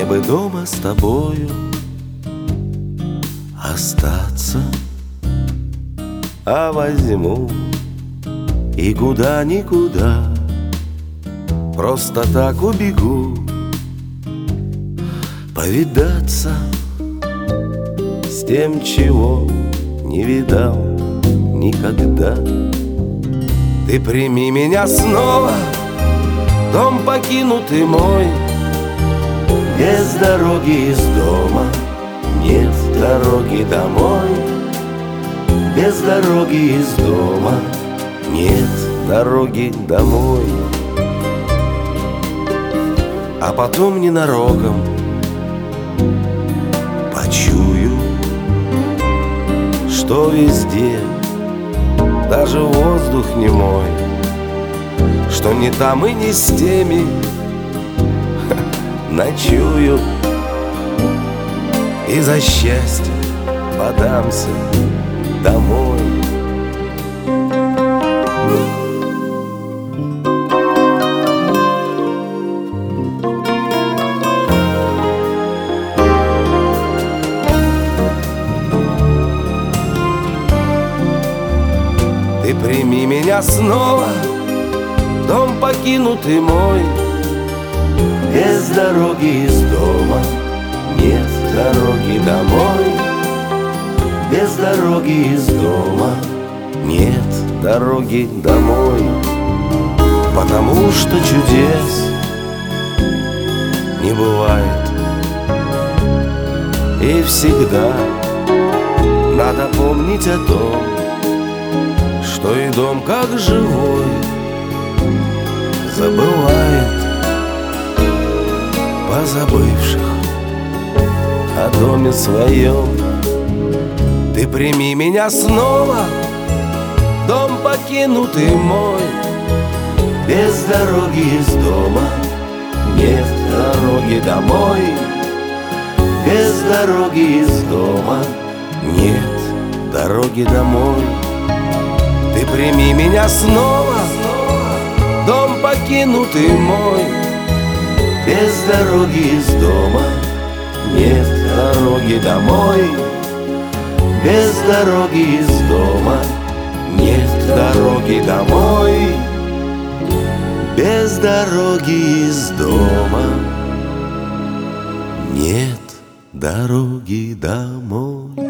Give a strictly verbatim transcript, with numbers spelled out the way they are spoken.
бы дома с тобою остаться, а возьму и куда-никуда просто так убегу повидаться с тем, чего не видал никогда. Ты прими меня снова, дом покинутый мой, без дороги из дома, нет дороги домой. Без дороги из дома, нет дороги домой. А потом ненароком почую, что везде, даже воздух не мой, что не там и не с теми ночую. И за счастье подамся домой. Ты прими меня снова, дом покинутый мой, без дороги из дома, нет дороги домой. Без дороги из дома, нет дороги домой. Потому что чудес не бывает, и всегда надо помнить о том, что и дом как живой забывает позабывших о доме своем. Ты прими меня снова, дом покинутый мой, без дороги из дома, нет дороги домой. Без дороги из дома, нет дороги домой. Ты прими меня снова, дом покинутый мой, без дороги из дома, нет дороги домой. Без дороги из дома, нет дороги домой. Без дороги из дома, нет дороги домой.